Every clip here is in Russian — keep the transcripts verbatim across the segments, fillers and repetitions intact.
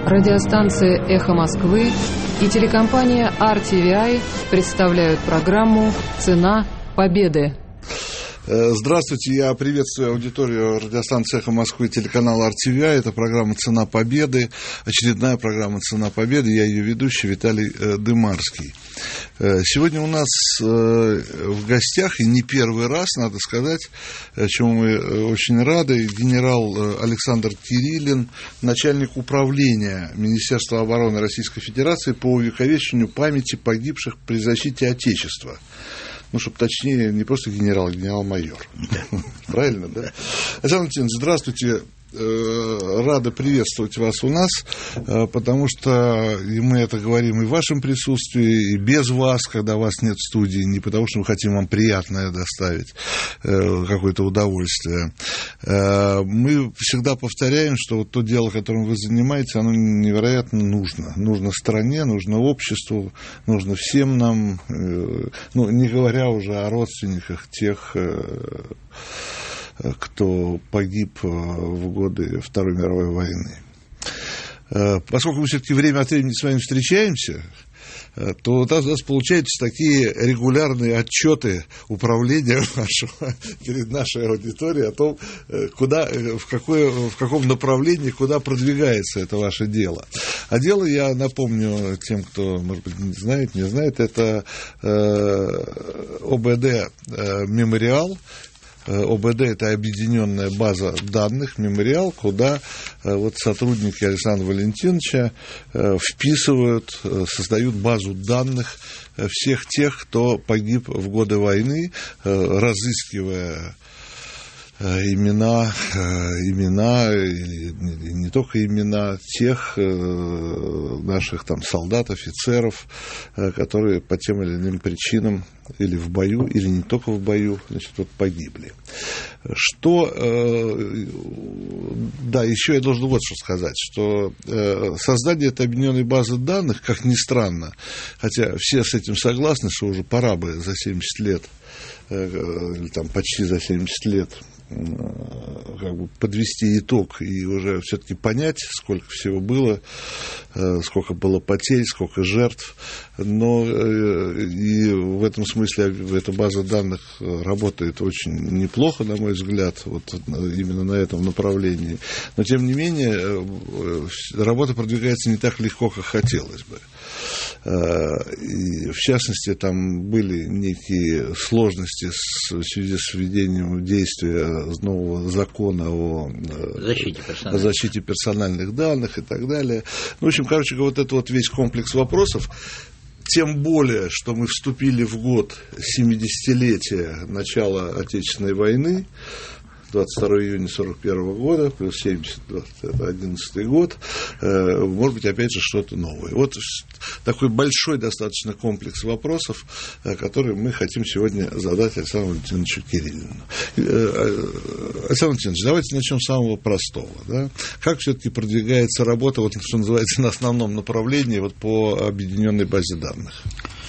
Радиостанция «Эхо Москвы» и телекомпания ар ти ви ай представляют программу «Цена победы». Здравствуйте, я приветствую аудиторию радиостанции «Эхо Москвы» и телеканала ар ти ви ай. Это программа «Цена победы», очередная программа «Цена победы». Я ее ведущий Виталий Дымарский. Сегодня у нас в гостях, и не первый раз, надо сказать, чему мы очень рады, генерал Александр Кириллин, начальник управления Министерства обороны Российской Федерации по увековечению памяти погибших при защите Отечества. Ну, чтобы точнее, не просто генерал, а генерал-майор. Правильно, да? Александр Валентинович, здравствуйте. Рада приветствовать вас у нас, потому что и мы это говорим и в вашем присутствии, и без вас, когда вас нет в студии, не потому что мы хотим вам приятное доставить, какое-то удовольствие. Мы всегда повторяем, что вот то дело, которым вы занимаетесь, оно невероятно нужно. Нужно стране, нужно обществу, нужно всем нам, ну, не говоря уже о родственниках тех, кто погиб в годы Второй мировой войны. Поскольку мы все-таки время от времени с вами встречаемся, то у нас получаются такие регулярные отчеты управления нашего, перед нашей аудиторией о том, куда, в, какое, в каком направлении, куда продвигается это ваше дело. А дело, я напомню тем, кто, может быть, не знает, не знает, это о бэ дэ «Мемориал». о бэ дэ – это объединенная база данных, мемориал, куда вот сотрудники Александра Валентиновича вписывают, создают базу данных всех тех, кто погиб в годы войны, разыскивая имена, имена, и не только имена тех наших там солдат, офицеров, которые по тем или иным причинам или в бою, или не только в бою, значит, вот погибли. Что, да, еще я должен вот что сказать, что создание этой объединенной базы данных, как ни странно, хотя все с этим согласны, что уже пора бы за семьдесят лет, или там почти за семьдесят лет, как бы подвести итог и уже все-таки понять, сколько всего было, сколько было потерь, сколько жертв. Но и в этом смысле эта база данных работает очень неплохо, на мой взгляд, вот именно на этом направлении. Но, тем не менее, работа продвигается не так легко, как хотелось бы. И, в частности, там были некие сложности в связи с введением действия нового закона о защите персональных, о защите персональных данных и так далее. Ну, в общем, короче говоря, вот это вот весь комплекс вопросов. Тем более, что мы вступили в год семидесятилетия начала Отечественной войны, двадцать второго июня сорок первого года, плюс семьдесят, это одиннадцатый год, может быть, опять же, что-то новое. Вот такой большой достаточно комплекс вопросов, которые мы хотим сегодня задать Александру Валентиновичу Кириллину. Александр Валентинович, давайте начнем с самого простого. Да? Как все-таки продвигается работа, вот, что называется, на основном направлении вот, по объединенной базе данных?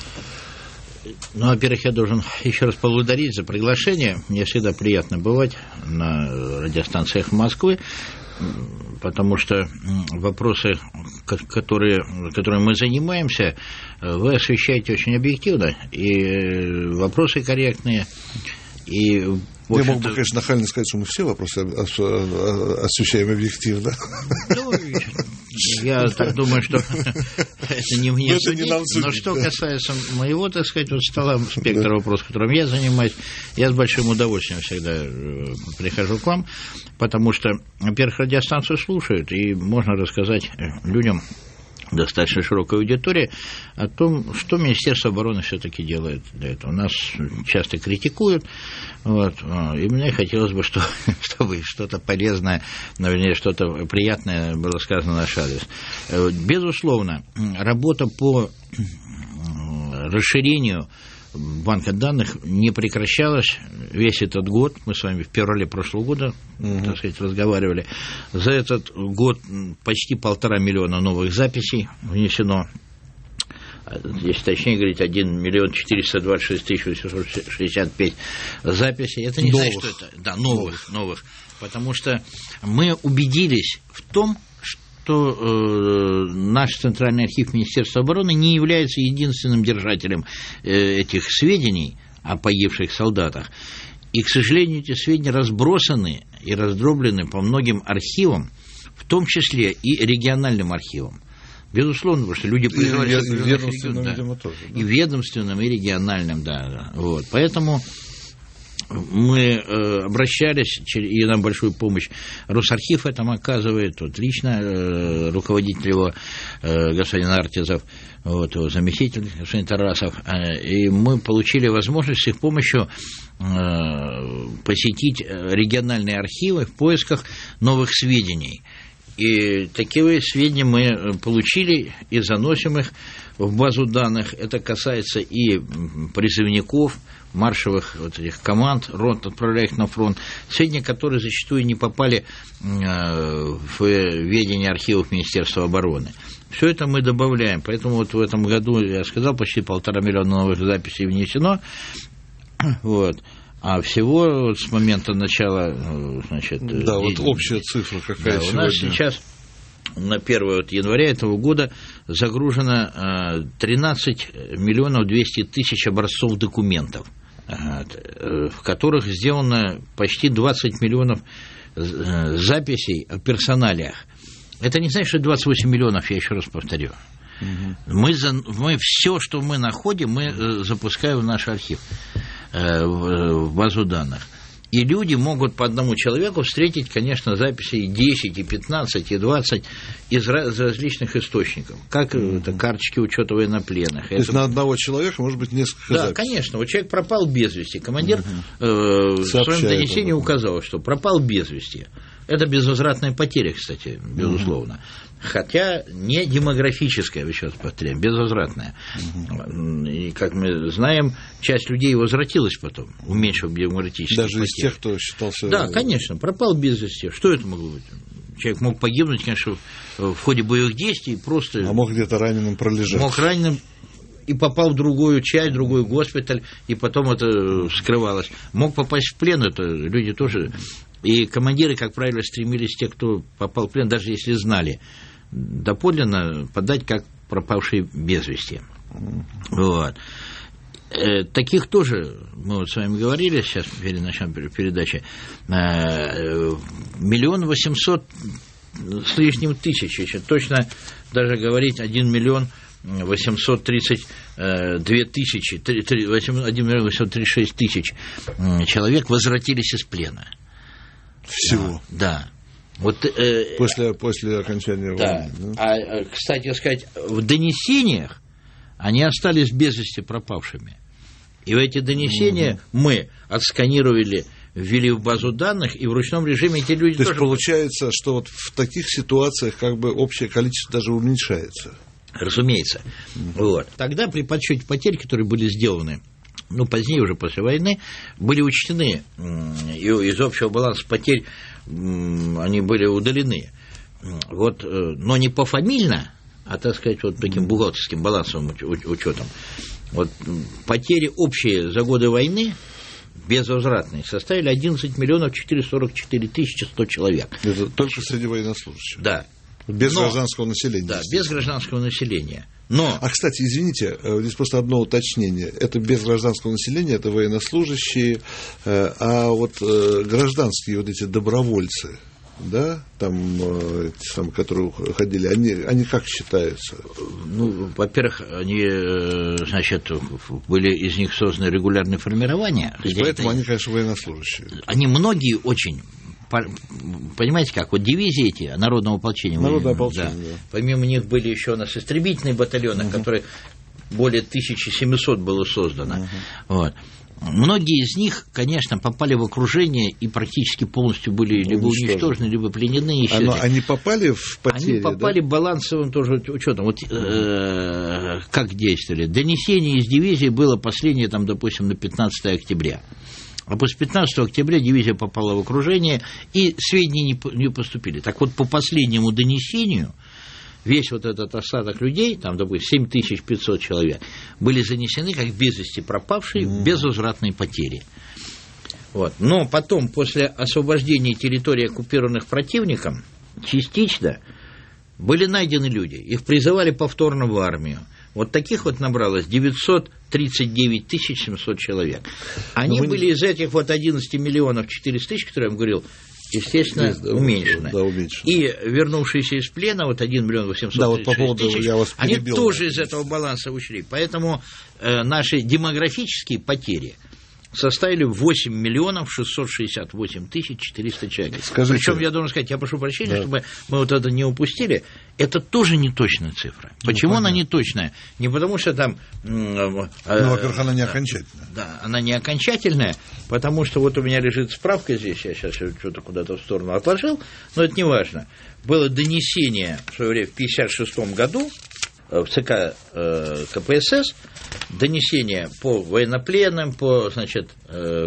Ну, во-первых, я должен еще раз поблагодарить за приглашение. Мне всегда приятно бывать на радиостанции «Эхо Москвы», потому что вопросы, которые, которыми мы занимаемся, вы освещаете очень объективно, и вопросы корректные, и... Я мог бы, конечно, нахально сказать, что мы все вопросы освещаем объективно. Ну, я так думаю, что это не мне судить. Но что касается моего, так сказать, вот стола, спектра вопросов, которым я занимаюсь, я с большим удовольствием всегда прихожу к вам, потому что, во-первых, радиостанцию слушают, и можно рассказать людям, достаточно широкой аудитории, о том, что Министерство обороны все-таки делает для этого. Нас часто критикуют, вот, и мне хотелось бы, что, чтобы что-то полезное, вернее, что-то приятное было сказано на наш адрес. Безусловно, работа по расширению банка данных не прекращалась весь этот год. Мы с вами в феврале прошлого года, mm-hmm. так сказать, разговаривали. За этот год почти полтора миллиона новых записей внесено. Если точнее говорить, один миллион четыреста двадцать шесть тысяч восемьсот шестьдесят пять записей. Это не значит, что это... Да, новых, новых. Потому что мы убедились в том, что э, наш Центральный архив Министерства обороны не является единственным держателем э, этих сведений о погибших солдатах. И, к сожалению, эти сведения разбросаны и раздроблены по многим архивам, в том числе и региональным архивам. Безусловно, потому что люди призывали... И, и ведомственным, да. видимо, тоже. Да. И ведомственным, и региональным, да. да. Вот. Поэтому мы э, обращались, и нам большую помощь Росархив этом оказывает, вот лично э, руководитель его, э, господин Артизов, вот, его заместитель, господин Тарасов, э, и мы получили возможность с их помощью э, посетить региональные архивы в поисках новых сведений. И такие сведения мы получили и заносим их в базу данных. Это касается и призывников, маршевых вот этих команд, рот, отправляющих на фронт, сведения, которые зачастую не попали в ведение архивов Министерства обороны. Все это мы добавляем. Поэтому вот в этом году, я сказал, почти полтора миллиона новых записей внесено. Вот. А всего вот с момента начала, значит... Да, вот общая цифра какая да, сегодня. У нас сейчас на первое вот января этого года загружено тринадцать миллионов двести тысяч образцов документов, в которых сделано почти двадцать миллионов записей о персоналиях. Это не значит, что двадцать восемь миллионов, я еще раз повторю. Угу. Мы, за, мы все, что мы находим, мы запускаем в наш архив, в базу данных. И люди могут по одному человеку встретить, конечно, записи и десять, и пятнадцать, и двадцать из различных источников. Как mm-hmm. это, карточки учета военнопленных. То это... есть на одного человека может быть несколько да, записей. Да, конечно. Вот человек пропал без вести. Командир mm-hmm. э, в своем донесении указал, что пропал без вести. Это безвозвратная потеря, кстати, безусловно. Mm-hmm. Хотя не демографическая, еще раз повторяем, безвозвратная. Угу. И, как мы знаем, часть людей возвратилась потом, уменьшив демографические Даже потери. из тех, кто считался... Да, конечно, пропал без вести. Что это могло быть? Человек мог погибнуть, конечно, в ходе боевых действий, просто... А мог где-то раненым пролежать. Мог раненым и попал в другую часть, в другой госпиталь, и потом это скрывалось. Мог попасть в плен, это люди тоже... И командиры, как правило, стремились те, кто попал в плен, даже если знали, доподлинно подать как пропавшие без вести. Вот. Э, таких тоже, мы вот с вами говорили, сейчас перед началом передачи, э, миллион восемьсот с лишним тысяч, еще точно даже говорить один миллион восемьсот тридцать две тысячи, один миллион восемьсот тридцать шесть тысяч человек возвратились из плена. Всего? Да. Вот, э, после, после окончания да. войны. Да? А, кстати сказать, в донесениях они остались без вести пропавшими. И в эти донесения угу. мы отсканировали, ввели в базу данных, и в ручном режиме эти люди То тоже... есть получается, что вот в таких ситуациях как бы общее количество даже уменьшается. Разумеется. Угу. Вот. Тогда при подсчете потерь, которые были сделаны, ну, позднее уже после войны, были учтены, и из общего баланса потерь они были удалены. Вот, но не пофамильно, а, так сказать, вот таким бухгалтерским балансовым учетом. Вот потери общие за годы войны, безвозвратные, составили одиннадцать миллионов четыреста сорок четыре тысячи сто человек. Это только среди военнослужащих? Да. Без но, гражданского населения. Да, без гражданского населения. Но... А, кстати, извините, здесь просто одно уточнение. Это без гражданского населения, это военнослужащие, а вот гражданские вот эти добровольцы, да, там, эти самые, которые ходили, они, они как считаются? Ну, во-первых, они, значит, были из них созданы регулярные формирования. Поэтому это... они, конечно, военнослужащие. Они многие очень... Понимаете как, вот дивизии эти народного ополчения, Народное ополчение, да. Да. Помимо них были еще у нас истребительные батальоны, угу. которые более тысяча семьсот было создано. Угу. Вот. Многие из них, конечно, попали в окружение и практически полностью были либо уничтожены, либо пленены. Но они попали в потери, Они попали да? балансовым тоже учетом. Вот э, как действовали? Донесение из дивизии было последнее, там, допустим, на пятнадцатое октября. А после пятнадцатого октября дивизия попала в окружение, и сведения не поступили. Так вот, по последнему донесению, весь вот этот остаток людей, там, допустим, семь тысяч пятьсот человек, были занесены как без вести пропавшие, mm. без возвратной потери. Вот. Но потом, после освобождения территорий, оккупированных противником, частично были найдены люди, их призывали повторно в армию. Вот таких вот набралось девятьсот тридцать девять тысяч семьсот человек. Они мы... были из этих вот одиннадцати миллионов четыреста тысяч, которые я вам говорил, естественно, Есть, да, уменьшены. Да, уменьшены. И вернувшиеся из плена, вот один миллион восемьсот тридцать шесть тысяч, я вас они тоже из этого баланса ушли. Поэтому э, наши демографические потери составили восемь миллионов шестьсот шестьдесят восемь тысяч четыреста человек. Скажите, причем, я должен сказать, я прошу прощения, да. чтобы мы вот это не упустили, это тоже не точная цифра. Ну, Почему понятно. Она не точная? Не потому что там... Ну, э, во-первых, она не окончательная. Да, она не окончательная, потому что вот у меня лежит справка здесь, я сейчас что-то куда-то в сторону отложил, но это не важно. Было донесение в свое время в пятьдесят шестом году в ЦК э, ка пэ эс эс, донесение по военнопленным, по, значит, э,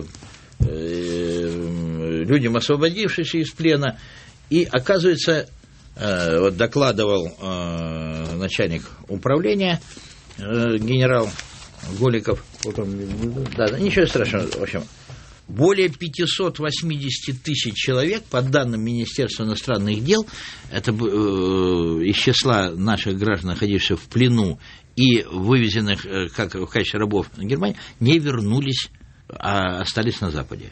э, людям, освободившимся из плена, и, оказывается, э, вот докладывал э, начальник управления э, генерал Голиков. Да, да, ничего страшного, в общем. Более пятьсот восемьдесят тысяч человек, по данным Министерства иностранных дел, это э, из числа наших граждан, находившихся в плену и вывезенных э, как в качестве рабов в Германию, не вернулись, а остались на Западе.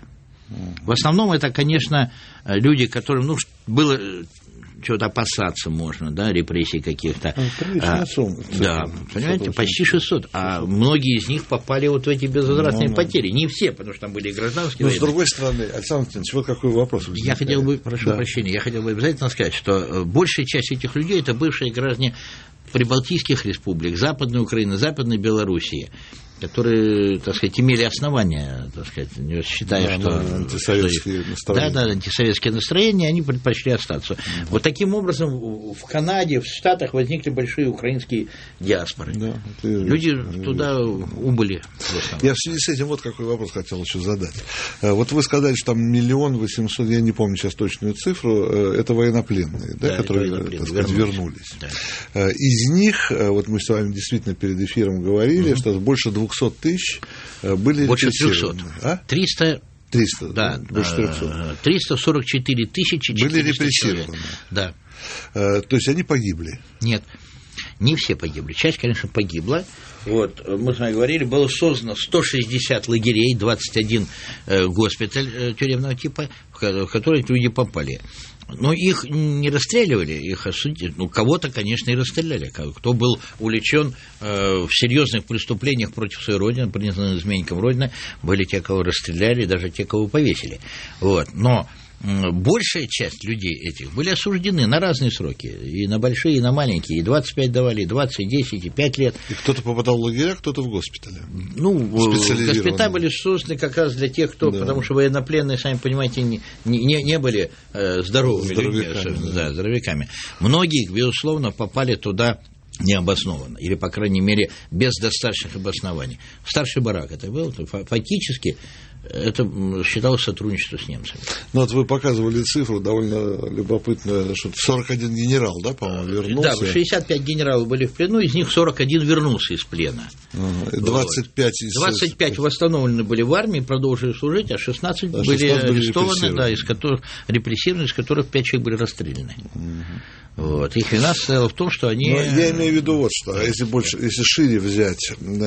В основном это, конечно, люди, которым ну, было чего-то опасаться можно, да, репрессий каких-то. А, да, понимаете, почти шестьсот. А многие из них попали вот в эти безвозвратные ну, потери. Не все, потому что там были и гражданские. Но с другой стороны, Александр Леонидович, вот какой вопрос возникает. Я хотел бы, прошу да. прощения, я хотел бы обязательно сказать, что большая часть этих людей это бывшие граждане прибалтийских республик, Западной Украины, Западной Белоруссии, которые, так сказать, имели основания, так сказать, считая, да, что... Антисоветские что настроения. Да, да, антисоветские настроения, они предпочли остаться. Mm-hmm. Вот таким образом в Канаде, в Штатах возникли большие украинские диаспоры. Да, это... Люди туда убыли. Я в связи с этим вот какой вопрос хотел еще задать. Вот вы сказали, что там миллион восемьсот, я не помню сейчас точную цифру, это военнопленные, да, да, которые, военнопленные, так сказать, вернулись. Да. Из них, вот мы с вами действительно перед эфиром говорили, mm-hmm. что больше двухсот тысяч были больше репрессированы. А? триста триста, да, больше трехсот. триста сорок четыре тысячи были репрессированы. Да. То есть они погибли? Нет, не все погибли. Часть, конечно, погибла. Вот, мы с вами говорили, было создано сто шестьдесят лагерей, двадцать один э, госпиталь э, тюремного типа, в который люди попали. Но их не расстреливали, их осудили. Ну, кого-то, конечно, и расстреляли. Кто был увлечен э, в серьезных преступлениях против своей родины, признан изменником родины, были те, кого расстреляли, даже те, кого повесили. Вот. Но большая часть людей этих были осуждены на разные сроки, и на большие, и на маленькие, и двадцать пять давали, и двадцать, и десять, и пять лет. И кто-то попадал в лагеря, кто-то в госпитале. Ну, госпитали были созданы как раз для тех, кто, да. потому что военнопленные, сами понимаете, не, не, не были э, здоровыми здоровяками, людьми, да. Да, здоровяками. Многие, безусловно, попали туда необоснованно, или, по крайней мере, без достаточных обоснований. Старший барак это был, фактически это считалось сотрудничество с немцами. Ну, вот вы показывали цифру довольно любопытную, что сорок один генерал, да, по-моему, вернулся? Да, шестьдесят пять генералов были в плену, из них сорок один вернулся из плена. Ага, двадцать пять, вот. из... двадцать пять восстановлены были в армии, продолжили служить, а шестнадцать, а шестнадцать были арестованы, да, из которых репрессированы, из которых пять человек были расстреляны. Угу. Вот. Их вина состояла в том, что они... Но я имею в виду вот что, если больше, если шире взять,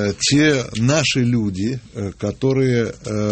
те наши люди, которые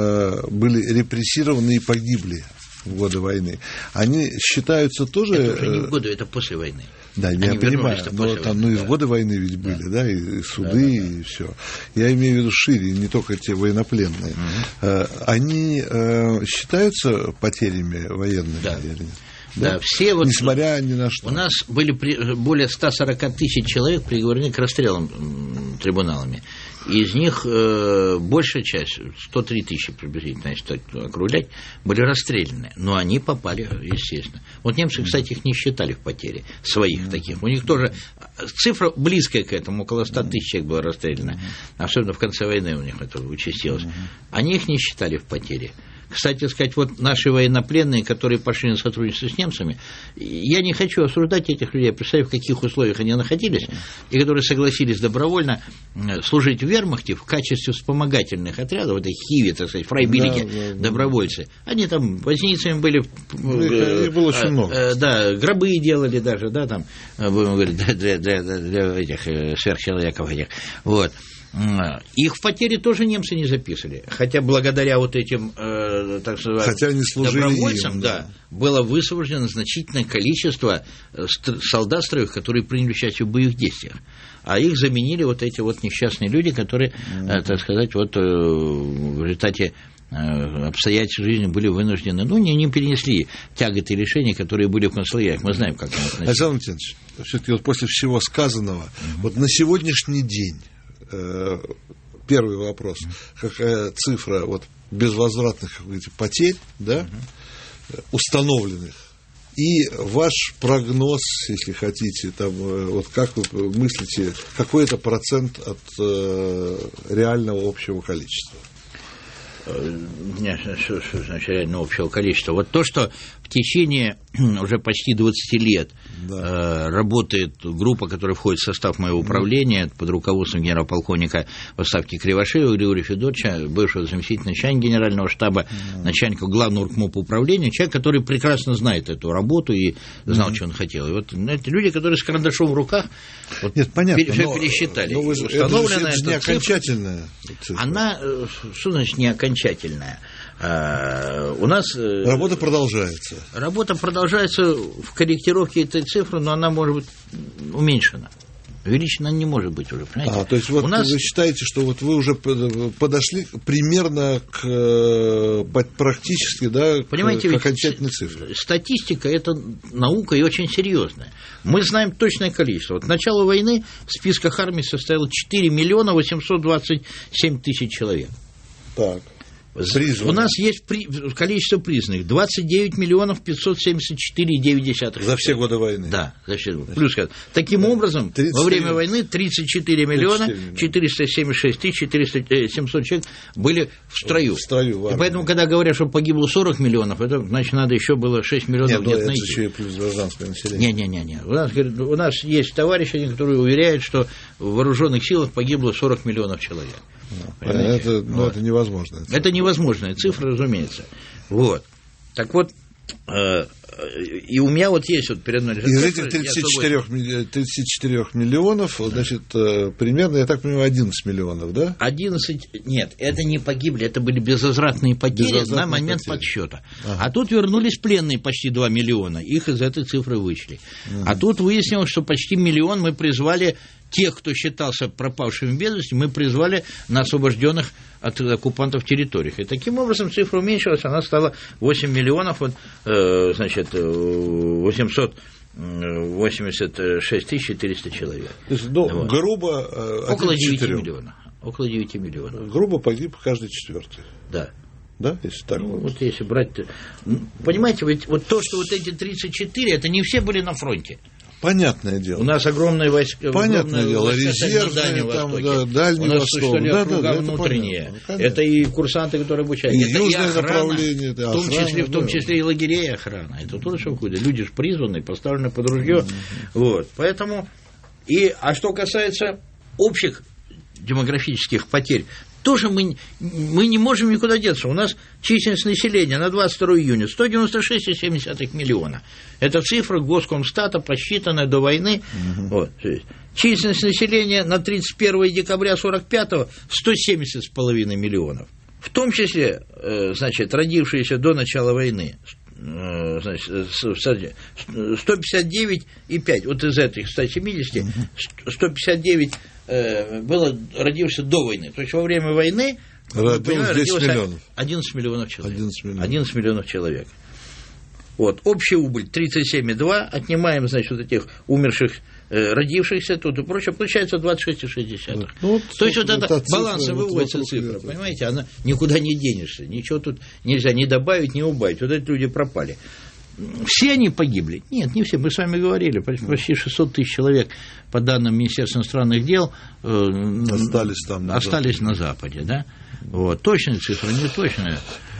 были репрессированы и погибли в годы войны, они считаются тоже... Это уже не в годы, это после войны. Да, они я понимаю, но там, ну, и в годы войны ведь были, да, да и суды, да, да, да. и все. Я имею в виду шире, не только те военнопленные. Угу. Они считаются потерями военными? Да. Да, да, все вот, несмотря ни на что. У нас были при, более ста сорока тысяч человек приговорены к расстрелам м, трибуналами. Из них э, большая часть, сто три тысячи приблизительно, если так округлять, были расстреляны. Но они попали, естественно. Вот немцы, кстати, их не считали в потере своих таких. У них тоже цифра близкая к этому, около ста тысяч человек было расстреляно. Особенно в конце войны у них это участилось. Они их не считали в потере. Кстати сказать, вот наши военнопленные, которые пошли на сотрудничество с немцами, я не хочу осуждать этих людей, я представляю, в каких условиях они находились, и которые согласились добровольно служить в вермахте в качестве вспомогательных отрядов, это Хиве, так сказать, Фрайбериге, да, да, добровольцы. Они там возницами были, их было очень много. Да, гробы делали даже, да, там, будем говорить, для, для, для этих сверхчеловеков этих, вот. Их в потери тоже немцы не записывали, хотя благодаря вот этим, э, так сказать, хотя они добровольцам, им, да. Да, было высвобождено значительное количество солдат строевых, которые приняли участие в боевых действиях, а их заменили вот эти вот несчастные люди, которые, mm-hmm. э, так сказать, вот э, в результате обстоятельств жизни были вынуждены, ну, не, не перенесли тяготы решений, которые были в концлагерях. Мы знаем, как они относились. Александр Валентинович, все-таки вот после всего сказанного, mm-hmm. вот на сегодняшний день первый вопрос, какая цифра вот безвозвратных потерь, да, установленных, и ваш прогноз, если хотите, там, вот как вы мыслите, какой это процент от э, реального общего количества? Нет, что, что значит реально общего количества? Вот то, что в течение уже почти двадцать лет да. э, работает группа, которая входит в состав моего управления под руководством генерал-полковника в отставке Кривошеева Григория Федоровича, бывшего заместителя начальника генерального штаба, да. начальника главного ркмопа управления, человек, который прекрасно знает эту работу и знал, да. что он хотел. И вот это люди, которые с карандашом в руках вот, Нет, понятно, все но, пересчитали. Но вы, установлена это же не окончательная цифра. Она, что значит не окончательная? А, у нас... Работа продолжается. Работа продолжается в корректировке этой цифры, но она может быть уменьшена. Увеличена не может быть уже, понимаете? А, то есть вот нас... вы считаете, что вот вы уже подошли примерно к практически, да, понимаете, к окончательной цифре. Статистика – это наука и очень серьезная. Мы знаем точное количество. Вот к началу войны в списках армии состояло четыре миллиона восемьсот двадцать семь тысяч человек. Так. Призваны. У нас есть при... количество признанных двадцать девять миллионов пятьсот семьдесят четыре и девять десятых. За все годы войны. Да, за все годы. Плюс, таким да. образом, тридцать во время войны тридцать четыре миллиона четыреста семьдесят шесть тысяч семьсот человек были в строю. В строю в и поэтому, когда говорят, что погибло сорок миллионов, это значит, надо еще было шесть миллионов где-то найти. Это еще и плюс гражданское население. Не-не-не. У нас, у нас есть товарищи, которые уверяют, что в вооруженных силах погибло сорок миллионов человек. Это, ну, вот. это невозможно. Это невозможная цифра, разумеется. Вот. Так вот, э, и у меня вот есть вот перед мной... Из этих тридцати четырёх миллионов, да. значит, примерно, я так понимаю, одиннадцать миллионов, да? одиннадцать, нет, это не погибли, это были безвозвратные потери безвозвратные на момент потери. подсчета. Ага. А тут вернулись пленные почти два миллиона, их из этой цифры вычли. Ага. А тут выяснилось, что почти миллион мы призвали... Тех, кто считался пропавшими без вести, мы призвали на освобожденных от оккупантов территориях. И таким образом цифра уменьшилась, она стала восемь миллионов, вот, э, значит, восемьсот восемьдесят шесть тысяч четыреста человек. То есть, ну, вот. грубо... Э, около девяти миллионов. Около девяти миллионов. Грубо погиб каждый четвертый. Да. Да, если так ну, вот. вот если брать... Понимаете, ведь вот то, что вот эти тридцать четыре, это не все были на фронте. Понятное дело. У нас огромные войска. Понятное дело, резервные, там, да, Дальний У нас Восток. Да, да, да, внутренние. Это, это и курсанты, которые обучают. И это южное и охрана, направление. Это в том, охрана, числе, да. в том числе и лагерей охрана. Это тоже что входит. Люди же призваны, поставлены под ружье. Mm-hmm. Вот. Поэтому... И, а что касается общих демографических потерь, тоже мы, мы не можем никуда деться. У нас численность населения на двадцать второе июня сто девяносто шесть целых семь десятых миллиона. Это цифра Госкомстата, посчитанная до войны. Угу. Вот. Численность населения на тридцать первое декабря сорок пятого сто семьдесят с половиной миллионов. В том числе, значит, родившиеся до начала войны, значит, сто пятьдесят девять и пять. Вот из этих ста семидесяти сто пятьдесят девять было родившихся до войны. То есть во время войны родилось миллионов. одиннадцать миллионов человек. одиннадцать миллионов. одиннадцать миллионов человек. Вот. Общая убыль тридцать семь и два. Отнимаем, значит, вот этих умерших, родившихся тут и прочее, получается двадцать шесть целых шесть десятых. Ну, вот, то есть вот это баланса выводится вот цифра, это. Понимаете, она никуда не денешься, ничего тут нельзя ни добавить, ни убавить. Вот эти люди пропали. Все они погибли? Нет, не все. Мы с вами говорили, почти шестьсот тысяч человек, по данным Министерства иностранных дел, остались, там, остались на Западе. Да? Вот. Точная цифра, не точная.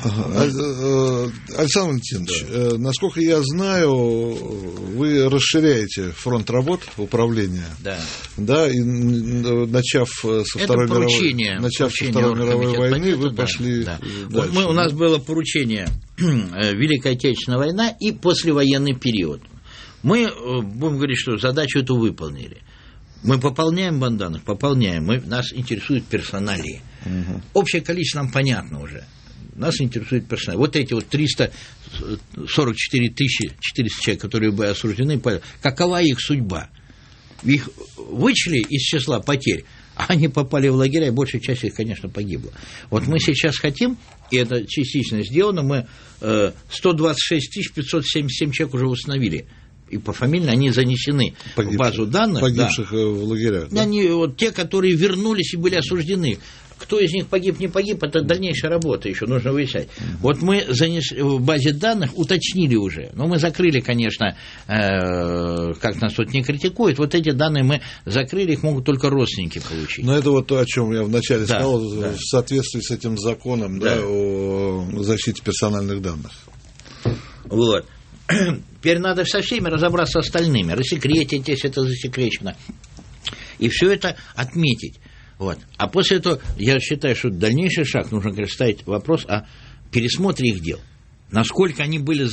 Александр Валентинович, да. Насколько я знаю, вы расширяете фронт работ управления. Да. Да, и начав со Второй мировой, начав со Второй мировой войны, вы да, пошли да. дальше. Вот мы, у нас было поручение Великая Отечественная война и послевоенный период. Мы, будем говорить, что задачу эту выполнили. Мы пополняем банк данных, пополняем. Мы, нас интересует персоналии. Угу. Общее количество нам понятно уже. Нас интересует персонал. Вот эти вот триста сорок четыре тысячи четыреста человек, которые были осуждены, какова их судьба? Их вычли из числа потерь, а они попали в лагеря, и большая часть их, конечно, погибла. Вот мы сейчас хотим, и это частично сделано, мы сто двадцать шесть тысяч пятьсот семьдесят семь человек уже установили. И пофамильно они занесены погибших, в базу данных. Погибших да. в лагерях. Да? Они, вот, те, которые вернулись и были осуждены. Кто из них погиб, не погиб, это дальнейшая работа еще, нужно выяснять. Uh-huh. Вот мы занесли, в базе данных уточнили уже, но мы закрыли, конечно, э, как нас тут не критикуют, вот эти данные мы закрыли, их могут только родственники получить. Но это вот то, о чем я вначале да, сказал, да. в соответствии с этим законом да. Да, о защите персональных данных. Вот. Теперь надо со всеми разобраться с остальными, рассекретить, если это засекречено, и все это отметить. Вот. А после этого, я считаю, что дальнейший шаг нужно, конечно, ставить вопрос о пересмотре их дел. Насколько они были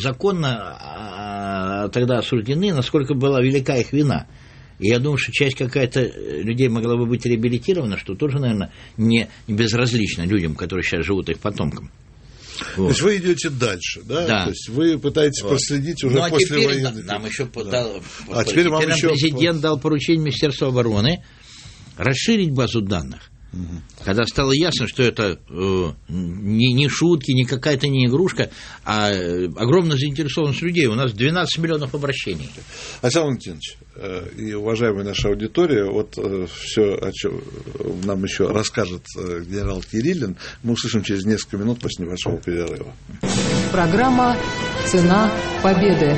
законно тогда осуждены, насколько была велика их вина. И я думаю, что часть какая-то людей могла бы быть реабилитирована, что тоже, наверное, не безразлично людям, которые сейчас живут их потомкам. Вот. То есть вы идете дальше, да? Да. То есть вы пытаетесь вот. проследить уже ну, а после теперь войны. Нам еще да. дал, а теперь, теперь вам нам еще... президент дал поручение Министерству обороны расширить базу данных. Угу. Когда стало ясно, что это э, не, не шутки, не какая-то не игрушка, а э, огромная заинтересованность людей. У нас двенадцать миллионов обращений. Александр Валентинович э, и уважаемая наша аудитория, вот э, все, о чем нам еще расскажет э, генерал Кириллин, мы услышим через несколько минут после небольшого перерыва. Программа «Цена победы».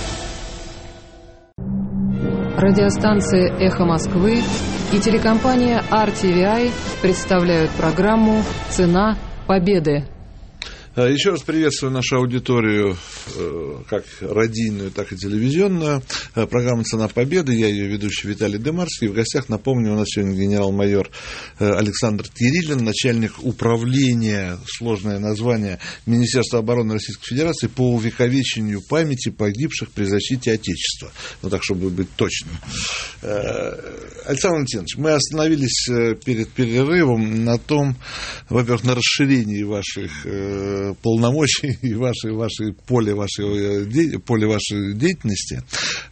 Радиостанция «Эхо Москвы» и телекомпания ар ти ви ай представляют программу «Цена победы». Еще раз приветствую нашу аудиторию, как радийную, так и телевизионную. Программа «Цена победы». Я ее ведущий Виталий Демарский. В гостях, напомню, у нас сегодня генерал-майор Александр Кириллин, начальник управления, сложное название, Министерства обороны Российской Федерации по увековечению памяти погибших при защите Отечества. Ну, так, чтобы быть точным. Александр Валентинович, мы остановились перед перерывом на том, во-первых, на расширении ваших полномочий и вашей, вашей, поле, вашей, поле вашей деятельности.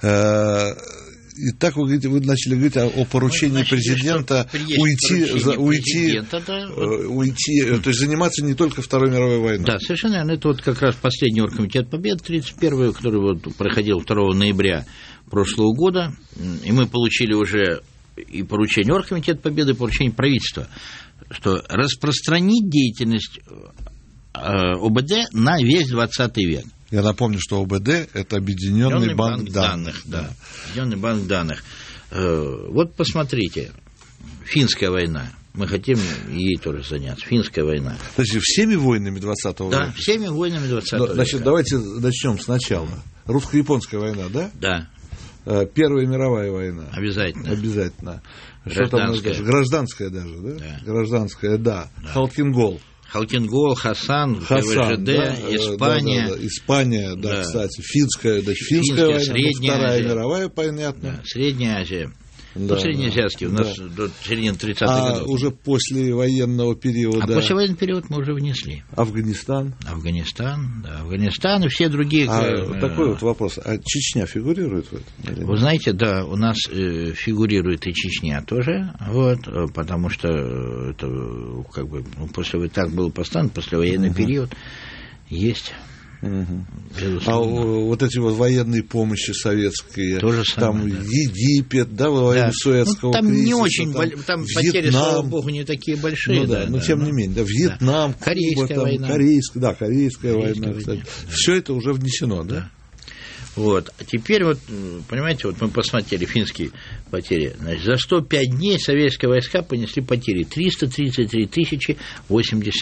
И так вы, говорите, вы начали говорить о, о поручении начали, президента уйти, за, уйти, да, вот. уйти, то есть заниматься не только Второй мировой войной. Да, совершенно верно. Это вот как раз последний оргкомитет Победы тридцать первый, который вот проходил второго ноября прошлого года, и мы получили уже и поручение оргкомитета Победы, и поручение правительства, что распространить деятельность ОБД на весь двадцатый век. Я напомню, что ОБД – это Объединенный банк, банк данных. данных да. Объединенный банк данных. Вот посмотрите, финская война. Мы хотим ей тоже заняться. Финская война. Значит, всеми войнами двадцатого века? Да, всеми войнами двадцатого века. Значит, давайте начнем сначала. Русско-японская война, да? Да. Первая мировая война. Обязательно. Обязательно. Гражданская. Что там, гражданская даже, да? Да. Гражданская, да. да. Халкингол. Халкингол, Хасан, КВЖД, да, Испания. Да, да, да. Испания, да, да, кстати, финская, да, финская, финская война, Средняя Вторая Азия. мировая, понятно. Да, Средняя Азия. Да, ну, среднеазиатский, да, у нас да. до середины тридцатых а годов. уже после военного периода... А после военного периода мы уже внесли. Афганистан? Афганистан, да, Афганистан и все другие... А э, такой вот вопрос, а Чечня фигурирует в этом? Вы знаете, да, у нас э, фигурирует и Чечня тоже, вот, потому что это как бы ну, после так было постоянно, послевоенный uh-huh. период есть... Угу. А вот эти вот военные помощи советские, то там самое, да. Египет, да, во время да. Суэцкого ну, там кризиса, не очень, там, там Вьетнам, потери, слава богу, не такие большие, ну, да, да, но да, тем но... не менее, да, Вьетнам, да. Корейская Куба, там, война, корейская, да, корейская, корейская война, война, кстати. Да. Все это уже внесено, да? да. Вот, а теперь вот, понимаете, вот мы посмотрели финские потери, значит, за сто пять дней советские войска понесли потери триста тридцать три тысячи восемьдесят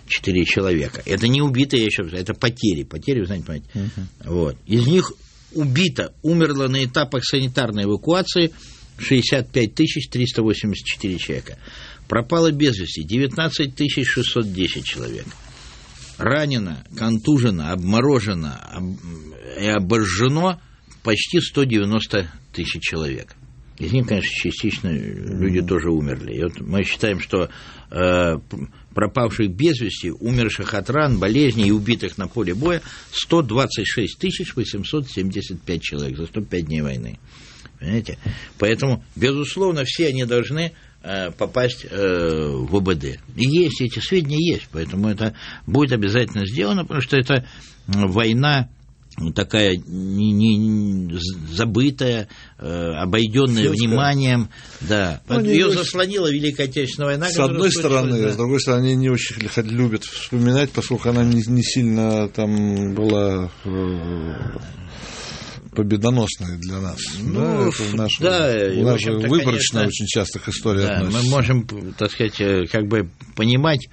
четыре человека. Это не убитые, я еще раз, это потери. Потери, вы знаете, понимаете. Uh-huh. Вот. Из них убито, умерло на этапах санитарной эвакуации шестьдесят пять тысяч триста восемьдесят четыре человека. Пропало без вести девятнадцать тысяч шестьсот десять человек. Ранено, контужено, обморожено и обожжено почти сто девяносто тысяч человек. Из них, конечно, частично люди mm-hmm. тоже умерли. И вот мы считаем, что э, пропавших без вести, умерших от ран, болезней и убитых на поле боя сто двадцать шесть тысяч восемьсот семьдесят пять человек за сто пять дней войны. Понимаете? Поэтому, безусловно, все они должны э, попасть э, в ОБД. И есть, эти сведения есть, поэтому это будет обязательно сделано, потому что это война такая не, не, забытая, э, обойденная вниманием, да. Ну, ее очень... заслонила Великая Отечественная война. С одной стороны, да. С другой стороны, они не очень любят вспоминать, поскольку она не, не сильно там была э, победоносная для нас. Ну, да, это в нашу, да, в нашу выборочная конечно, очень часто к истории да, относится. Мы можем, так сказать, как бы понимать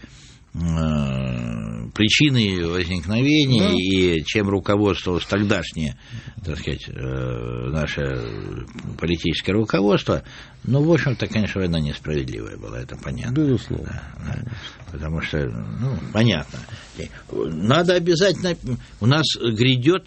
причины возникновения да. и чем руководствовалось тогдашнее, так сказать, наше политическое руководство. Но, в общем-то, конечно, война несправедливая была, это понятно. Безусловно. Да, да. Потому что, ну, понятно. Надо обязательно... У нас грядет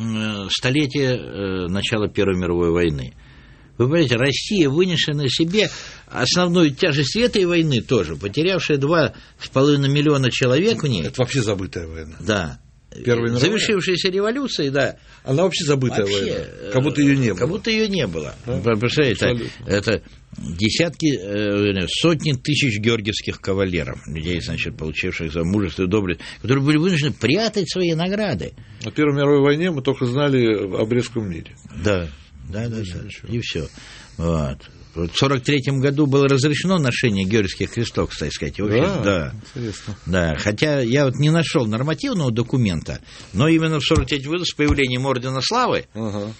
столетие начала Первой мировой войны. Вы понимаете, Россия, вынесшая на себе основную тяжесть этой войны тоже, потерявшая два с половиной миллиона человек в ней. Это вообще забытая война. Да. Первая мировая. Завершившаяся революцией, да. Она вообще забытая вообще, война. Как будто ее не было. Как будто ее не было. Да? Представляете, это, это десятки, сотни тысяч георгиевских кавалеров, людей, значит, получивших за мужество и доблесть, которые были вынуждены прятать свои награды. О Первой мировой войне мы только знали о Брестском мире. Да. Да, да, да, и все. Вот. В сорок третьем году было разрешено ношение георгиевских крестов, кстати сказать. Вообще, да, да. Интересно. Да, хотя я вот не нашел нормативного документа, но именно в сорок третьем году с появлением Ордена Славы ага.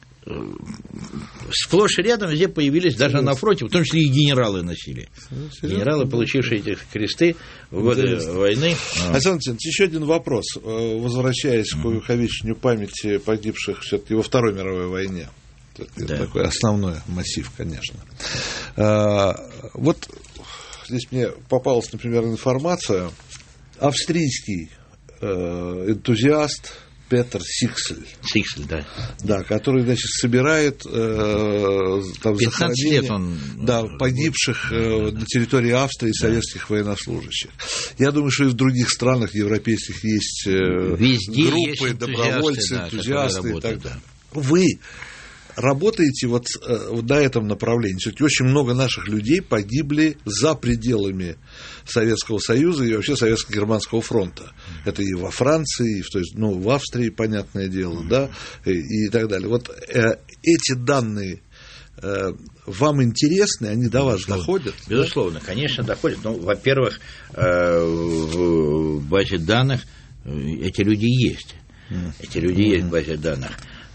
сплошь и рядом везде появились, интересно. Даже на фронте, в том числе и генералы носили. Интересно. Генералы, получившие эти кресты в годы войны. Александр Александрович, еще один вопрос, возвращаясь к увековечению памяти погибших все-таки во Второй мировой войне. Это да. Такой основной массив, конечно. А, вот здесь мне попалась, например, информация. Австрийский э, энтузиаст Петер Сиксель. Сиксель, да. Да, который, значит, собирает э, там, захоронения лет он... да, погибших э, на территории Австрии да. советских военнослужащих. Я думаю, что и в других странах европейских есть э, везде группы, есть добровольцы, энтузиасты, энтузиасты да, и так далее. Да. Вы работаете вот, вот на этом направлении. Все-таки очень много наших людей погибли за пределами Советского Союза и вообще Советско-Германского фронта. Это и во Франции, и в, то есть, ну, в Австрии, понятное дело, mm-hmm. да, и, и так далее. Вот э, эти данные э, вам интересны, они до вас Безусловно. доходят? Безусловно, да? Конечно, доходят. Ну, во-первых, э, в базе данных эти люди есть. Mm-hmm. Эти люди mm-hmm. есть в базе данных.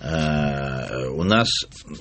Uh, у нас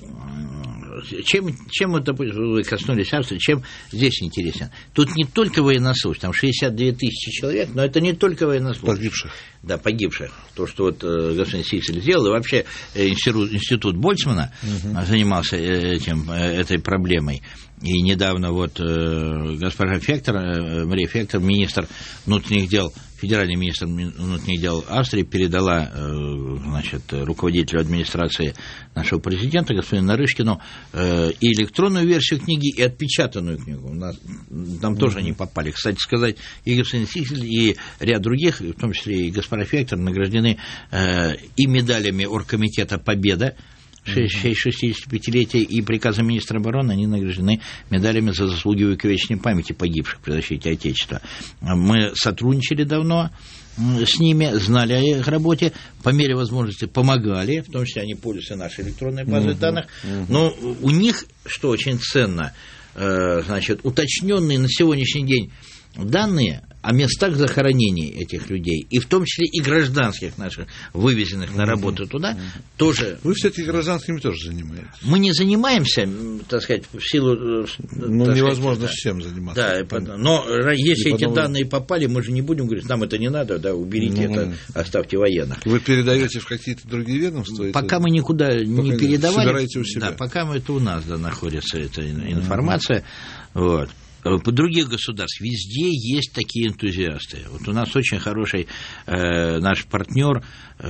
чем, чем это вы коснулись Австрии, чем здесь интересно? Тут не только военнослужащие, там шестьдесят две тысячи человек, но это не только военнослужащие. Погибших. Да, погибших. То, что вот э, господин Сиксель сделал, и вообще институт, институт Больцмана uh-huh. занимался этим, этой проблемой. И недавно вот э, госпожа Фектор, э, Мария Фектор, министр внутренних дел, федеральный министр внутренних дел Австрии, передала э, значит, руководителю администрации нашего президента, господину Нарышкину, э, и электронную версию книги, и отпечатанную книгу. У нас, там mm-hmm. тоже они попали. Кстати сказать, и господин Сиксель, и ряд других, в том числе и госпожа Фектор, награждены э, и медалями Оргкомитета «Победа», шестидесятипятилетия, и приказом министра обороны они награждены медалями за заслуги увековеченной памяти погибших при защите Отечества. Мы сотрудничали давно с ними, знали о их работе, по мере возможности помогали, в том числе они пользуются нашей электронной базой uh-huh, данных, uh-huh. но у них, что очень ценно, значит, уточненные на сегодняшний день данные о местах захоронений этих людей, и в том числе и гражданских наших, вывезенных на работу туда, тоже... Вы все-таки гражданскими тоже занимаетесь? Мы не занимаемся, так сказать, в силу... Ну, невозможно сказать, всем заниматься. Да, но если и эти потом... данные попали, мы же не будем говорить, нам это не надо, да, уберите ну, это, оставьте военных. Вы передаете в какие-то другие ведомства? Пока это... мы никуда пока не передавали. Собираете у себя? Да, пока мы, это у нас, да, находится эта информация. Mm-hmm. Вот. По других государствах везде есть такие энтузиасты. Вот у нас очень хороший э, наш партнер э,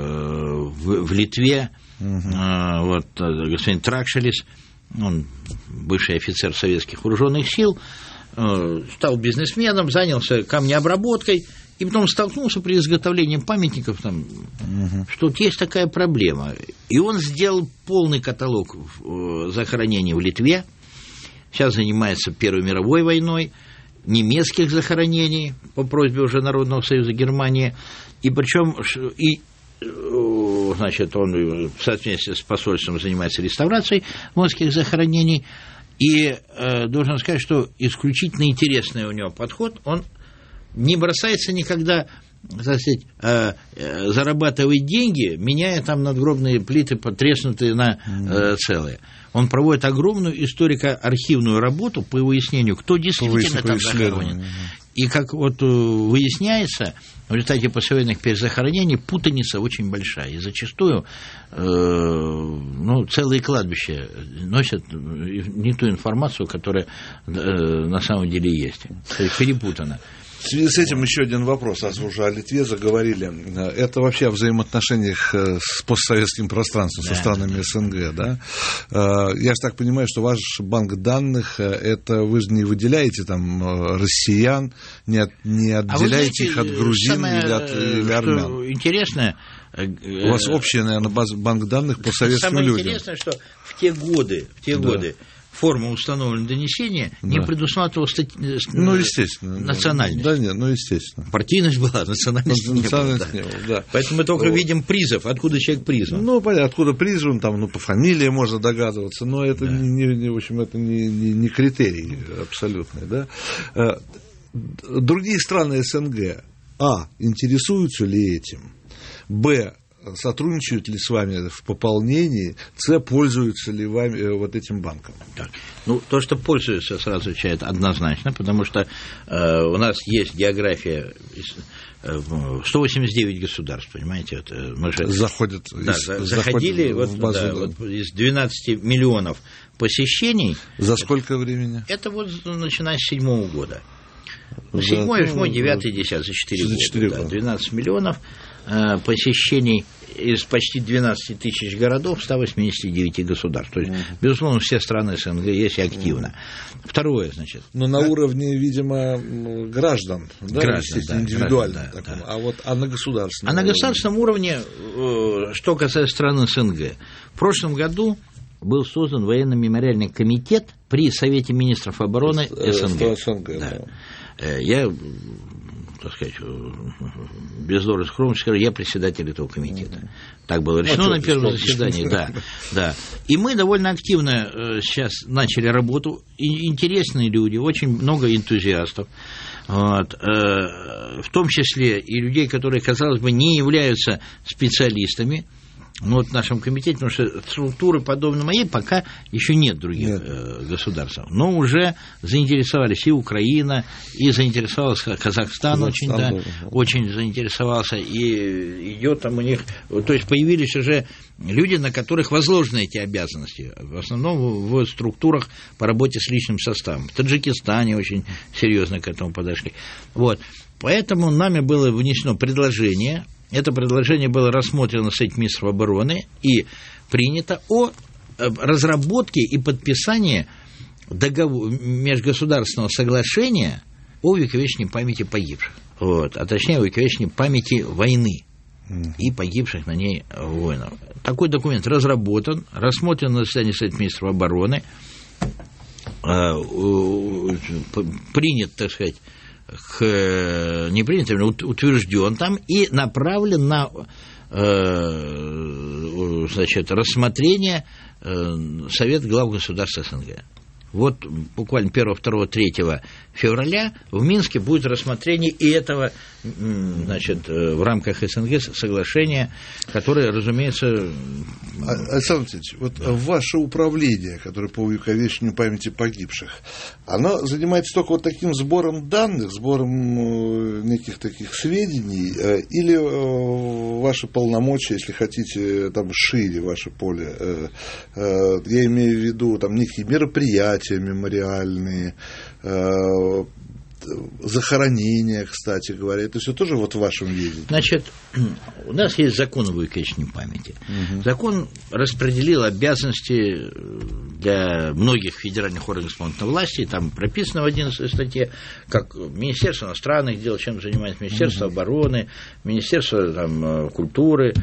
в, в Литве, uh-huh. э, вот, господин Тракшелис, он бывший офицер советских вооруженных сил, э, стал бизнесменом, занялся камнеобработкой, и потом столкнулся при изготовлении памятников, там, uh-huh. что вот есть такая проблема. И он сделал полный каталог э, захоронений в Литве. Сейчас занимается Первой мировой войной, немецких захоронений по просьбе уже Народного союза Германии. И причем, и, значит, он в соответствии с посольством занимается реставрацией немецких захоронений. И э, должен сказать, что исключительно интересный у него подход. Он не бросается никогда, так сказать, э, э, зарабатывать деньги, меняя там надгробные плиты, потреснутые на э, целые. Он проводит огромную историко-архивную работу по выяснению, кто действительно там захоронен. И как вот выясняется, в результате послевоенных перезахоронений путаница очень большая. И зачастую э, ну, целые кладбища носят не ту информацию, которая э, на самом деле есть. То есть перепутана. В связи с этим еще один вопрос, раз вы уже о Литве заговорили. Это вообще о взаимоотношениях с постсоветским пространством, да, со странами да. СНГ, да? Я же так понимаю, что ваш банк данных, это вы же не выделяете там россиян, не, от, не отделяете а знаете, их от грузин самое, или от или армян. Интересное, у вас общая, наверное, база, банк данных по советским самое людям. Самое интересное, что в те годы, в те да. годы форма установленного донесения да. не предусматривала стати... ну, естественно, национальность. Да, нет, ну, естественно. Партийность была, национальность, национальность не было. Да. Не было да. Поэтому мы только вот. видим призов, откуда человек призван. Ну, понятно, откуда призван, там, ну, по фамилии можно догадываться, но это, да. не, не, в общем, это не, не, не критерий абсолютный. Да? Другие страны СНГ, а, интересуются ли этим, б, сотрудничают ли с вами в пополнении, С, пользуются ли вами вот этим банком? Так. Ну, то, что пользуются, сразу отвечает однозначно, потому что э, у нас есть география э, сто восемьдесят девять государств, понимаете? Вот, мы же, заходят, да, из, заходили заходят вот, в базу, да, да. вот из двенадцати миллионов посещений. За сколько времени? Это вот начиная с седьмого года. Седьмой, восьмой, девятый, десятый, за четыре года. четыре года. Да, двенадцать миллионов э, посещений из почти двенадцати тысяч городов, ста восьмидесяти девяти государств. То есть, uh-huh. безусловно, все страны СНГ есть и активно. Uh-huh. Второе, значит... Но на уровне, видимо, граждан, да, граждан, да, индивидуально. Граждан, да, да. А вот а на государственном А на государственном уровне, уровне что касается стран СНГ, в прошлом году был создан военно-мемориальный комитет при Совете министров обороны СНГ. СНГ да. Да. Я, так сказать, без доли скромности скажу, я председатель этого комитета. Mm-hmm. Так было решено а на первом заседании. Да, да. И мы довольно активно сейчас начали работу. Интересные люди, очень много энтузиастов. Вот, в том числе и людей, которые, казалось бы, не являются специалистами. Ну, вот в нашем комитете, потому что структуры, подобной моей, пока еще нет других нет. Э, государств. Но уже заинтересовались и Украина, и заинтересовался Казахстан, Казахстан очень, да, да, очень заинтересовался. И идет там у них... То есть появились уже люди, на которых возложены эти обязанности. В основном в структурах по работе с личным составом. В Таджикистане очень серьезно к этому подошли. Вот. Поэтому нами было внесено предложение... Это предложение было рассмотрено Советом министров обороны и принято о разработке и подписании договор, межгосударственного соглашения о увековечении памяти погибших. Вот, а точнее, увековечении памяти войны и погибших на ней воинов. Такой документ разработан, рассмотрен на заседании Совета министров обороны, принят, так сказать, К, не принят, а утвержден там и направлен на э, значит, рассмотрение э, Совета глав государств СНГ. вот буквально первого, второго, третьего февраля в Минске будет рассмотрение и этого, значит, в рамках СНГ соглашения, которое, разумеется... Александр Васильевич, вот да. Ваше управление, которое по увековечению памяти погибших, оно занимается только вот таким сбором данных, сбором неких таких сведений, или ваши полномочия, если хотите, там шире ваше поле? Я имею в виду там некие мероприятия мемориальные, захоронения, кстати говоря, это все тоже вот в вашем виде? Значит, у нас есть закон об увековечении памяти. Угу. Закон распределил обязанности для многих федеральных органов исполнительной власти, там прописано в одиннадцатой статье, как Министерство иностранных дел, чем занимается Министерство угу. обороны, Министерство там, культуры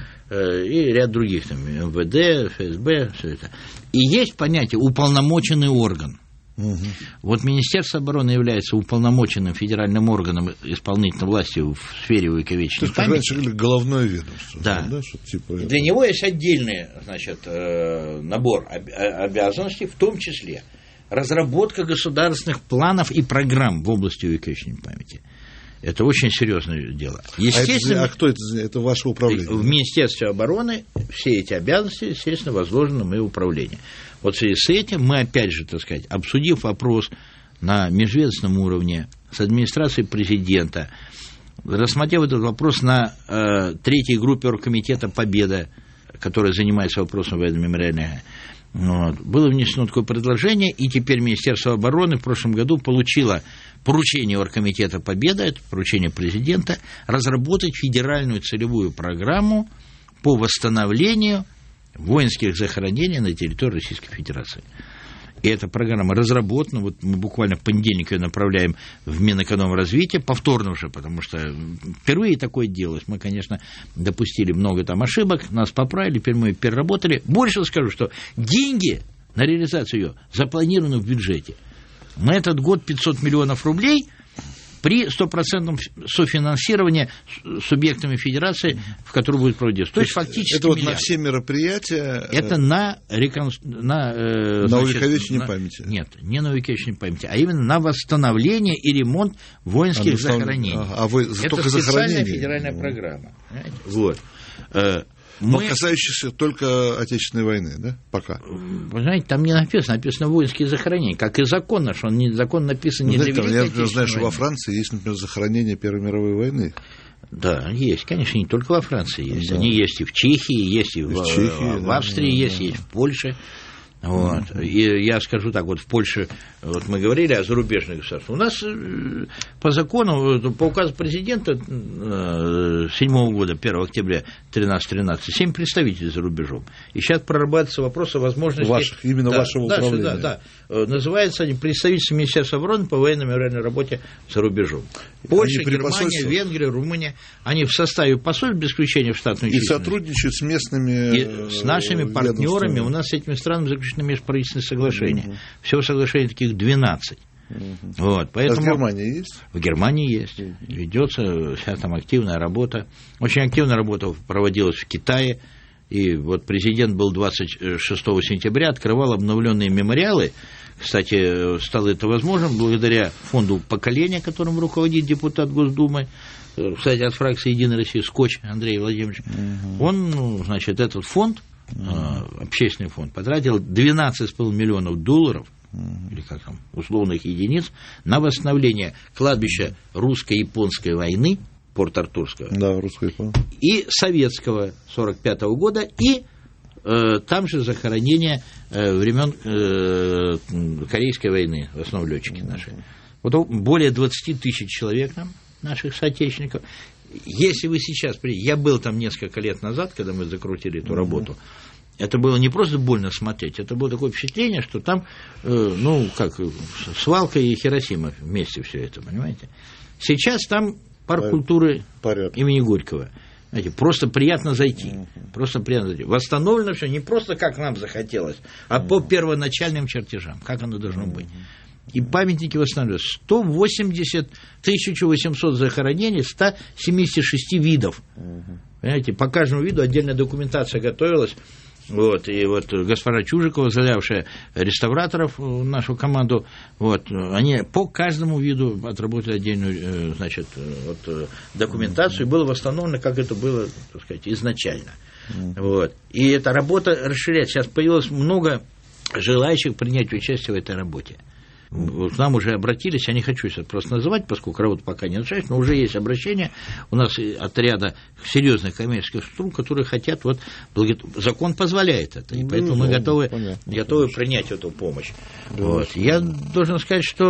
и ряд других, там, эм вэ дэ, эф эс бэ, все это. И есть понятие «уполномоченный орган». Угу. Вот Министерство обороны является уполномоченным федеральным органом исполнительной власти в сфере увековечения памяти. Раньше говорили головное ведомство. Да. Да, что типа Для это... него есть отдельный, значит, набор обязанностей, в том числе разработка государственных планов и программ в области увековечения памяти. Это очень серьезное дело. Естественно, а, это, а кто это? Это ваше управление? В Министерстве обороны все эти обязанности, естественно, возложены на мое управление. Вот в связи с этим мы, опять же, так сказать, обсудив вопрос на межведомственном уровне с администрацией президента, рассмотрев этот вопрос на э, третьей группе оргкомитета «Победа», которая занимается вопросом военно-мемориального, вот, было внесено такое предложение, и теперь Министерство обороны в прошлом году получило поручение оргкомитета «Победа», это поручение президента, разработать федеральную целевую программу по восстановлению воинских захоронений на территории Российской Федерации. И эта программа разработана, вот мы буквально в понедельник ее направляем в Минэкономразвития, повторно уже, потому что впервые такое делалось. Мы, конечно, допустили много там ошибок, нас поправили, теперь мы переработали. Больше скажу, что деньги на реализацию ее запланированы в бюджете. Мы этот год пятьсот миллионов рублей при стопроцентном софинансировании субъектами федерации, в которой будет проводиться. То есть фактически это вот миллиард. На все мероприятия... Это на, рекон... на, э, на увековечение памяти? Нет, не на увековечение памяти, а именно на восстановление и ремонт воинских а, захоронений. А, а вы это только специальная захоронение? Федеральная программа. Понимаете? Вот. Но мы... касающиеся только Отечественной войны, да, пока? Вы знаете, там не написано, написано воинские захоронения, как и закон наш, он не, закон написан не ну, для Великой Я, Отечественной знаю, что войны. Во Франции есть, например, захоронение Первой мировой войны. Да, есть, конечно, не только во Франции есть, да. Они есть и в Чехии, есть и, и в, в, Чехии, в да, Австрии, да, есть, да. есть в Польше. Вот. Mm-hmm. И я скажу так, вот в Польше, вот мы говорили о зарубежных государствах, у нас по закону, по указу президента седьмого года, первого октября тринадцать тринадцать, семь представителей за рубежом. И сейчас прорабатывается вопрос о возможности... Ваших, именно да, вашего да, управления. Да, да. Называются они представительство Министерства обороны по военно-мемориальной работе за рубежом. Польша, Германия, Венгрия, Румыния, они в составе посольств, без исключения в штатную численность. И сотрудничают с местными... И с нашими партнерами. У нас с этими странами заключено межправительственные соглашения. Uh-huh. Всего соглашений таких двенадцать. Uh-huh. Вот, поэтому... А в Германии есть? В Германии есть. Uh-huh. Ведется вся там активная работа. Очень активная работа проводилась в Китае. И вот президент был двадцать шестого сентября, открывал обновленные мемориалы. Кстати, стало это возможным благодаря фонду поколения, которым руководит депутат Госдумы, кстати, от фракции «Единая Россия» Скотч Андрей Владимирович. Uh-huh. Он, ну, значит, этот фонд, Uh-huh. общественный фонд, потратил двенадцать с половиной миллионов долларов, uh-huh. или как там, условных единиц, на восстановление кладбища русско-японской войны, Порт-Артурского, да, русско-японского, и советского сорок пятого года, и э, там же захоронение э, времен э, Корейской войны, в основном летчики uh-huh. наши. Вот более двадцать тысяч человек нам, наших соотечественников. Если вы сейчас... Я был там несколько лет назад, когда мы закрутили эту работу. Это было не просто больно смотреть, это было такое впечатление, что там, э, ну, как свалка и Хиросима вместе все это, понимаете? Сейчас там парк культуры Порядок. имени Горького. Знаете, просто приятно зайти. Uh-huh. Просто приятно зайти. Восстановлено все не просто как нам захотелось, а uh-huh. по первоначальным чертежам, как оно должно uh-huh. быть. И памятники восстанавливаются. сто восемьдесят тысяч восемьсот захоронений, сто семьдесят шесть видов. Uh-huh. Понимаете, по каждому виду отдельная документация готовилась. Вот, и вот госпожа Чужикова, возглавлявшая реставраторов, нашу команду, вот, они по каждому виду отработали отдельную, значит, вот, документацию, и было восстановлено, как это было, так сказать, изначально. Mm-hmm. Вот. И эта работа расширяется. Сейчас появилось много желающих принять участие в этой работе. К нам уже обратились, я не хочу сейчас просто называть, поскольку работа пока не началась, но уже есть обращение у нас от ряда серьезных коммерческих структур, которые хотят, вот, благо... закон позволяет это, и поэтому ну, мы готовы, понятно, готовы принять эту помощь. Да, вот. Я должен сказать, что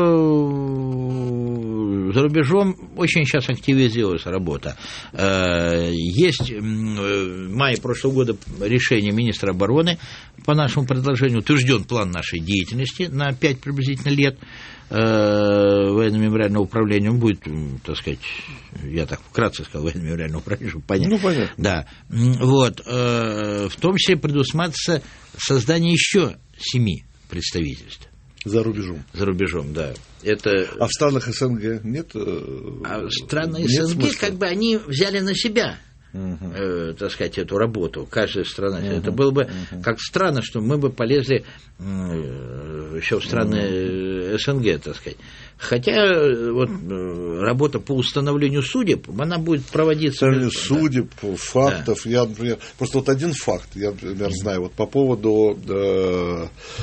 за рубежом очень сейчас активизировалась работа. Есть в мае прошлого года решение министра обороны по нашему предложению, утвержден план нашей деятельности на пять приблизительно лет. Военно-мемориального управления, он будет, так сказать, я так вкратце сказал, военно-мемориальное управление, чтобы понять. Ну, понятно. Да. Вот. В том числе предусматривается создание еще семи представительств. За рубежом. За рубежом, да. Это... А в странах СНГ нет? А страны СНГ, смысла? Как бы они взяли на себя. Uh-huh. э, так сказать, эту работу, каждая страна. Uh-huh. Это было бы uh-huh. как странно, что мы бы полезли э, еще в страны uh-huh. СНГ, так сказать. Хотя вот работа по установлению судеб, она будет проводиться... Установлению судеб, да. фактов. Да. Я, например, просто вот один факт, я, например, знаю, вот по поводу э,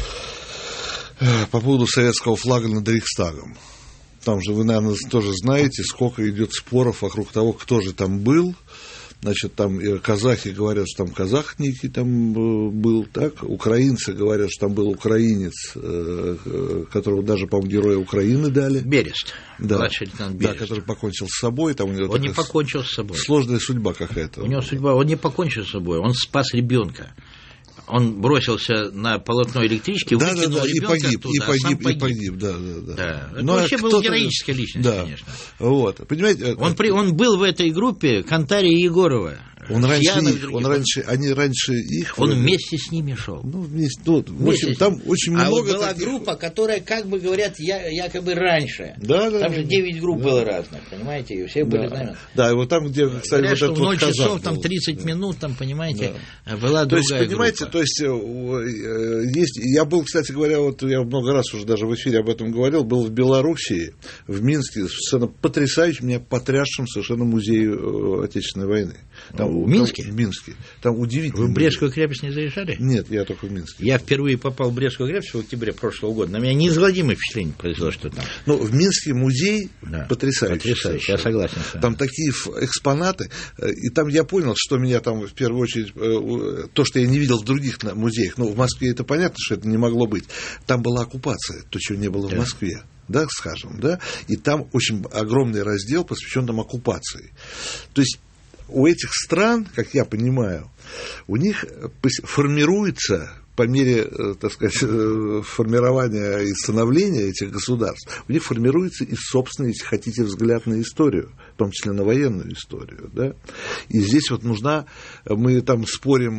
по поводу советского флага над Рейхстагом. Там же вы, наверное, тоже знаете, сколько идет споров вокруг того, кто же там был. Значит, там казахи говорят, что там казах некий там был, так? Украинцы говорят, что там был украинец, которого даже, по-моему, Героя Украины дали. Берест. Да, Берест. Да, который покончил с собой. Там у него он не покончил с собой. Сложная судьба какая-то. У него судьба, он не покончил с собой, он спас ребенка. Он бросился на полотно электрички, да, выкинул да, да, ребенка и погиб, оттуда, и погиб, а сам погиб. И погиб, да, да, да. да. Это но вообще была героическая личность, да. конечно. Вот, понимаете, он, при, он был в этой группе Кантария Егорова. Он раньше их, он раньше, они раньше их... Он вместе с ними шел. Ну, вместе, ну, в общем, там очень а много... А вот была таких... группа, которая, как бы говорят, я, якобы раньше. Да, да. Там же девять групп да. было разных, понимаете, и все да. были знамена. Да, и вот там, где, кстати, говорят, вот что этот в ноль вот часов, был. там тридцать минут, там, понимаете, да. была то другая есть, понимаете, группа. то есть, есть... Я был, кстати говоря, вот я много раз уже даже в эфире об этом говорил, был в Белоруссии, в Минске, совершенно потрясающий, меня потрясшим совершенно музей Отечественной войны. Там, в Минске? Там, в Минске. Там удивительно. Вы в Брестскую крепость не заезжали? Нет, я только в Минске. Я впервые попал в Брестскую крепость в октябре прошлого года. На меня неизгладимое впечатление произвело, что там. Ну, в Минске музей да, потрясающий. Потрясающий, я согласен с вами. Там такие экспонаты. И там я понял, что меня там в первую очередь... То, что я не видел в других музеях. Ну, в Москве это понятно, что это не могло быть. Там была оккупация, то, чего не было да. в Москве. Да, скажем, да. И там очень огромный раздел, посвященный оккупации. То есть у этих стран, как я понимаю, у них формируется, по мере, так сказать, формирования и становления этих государств, у них формируется и собственный, если хотите, взгляд на историю, в том числе на военную историю. Да? И здесь вот нужна, мы там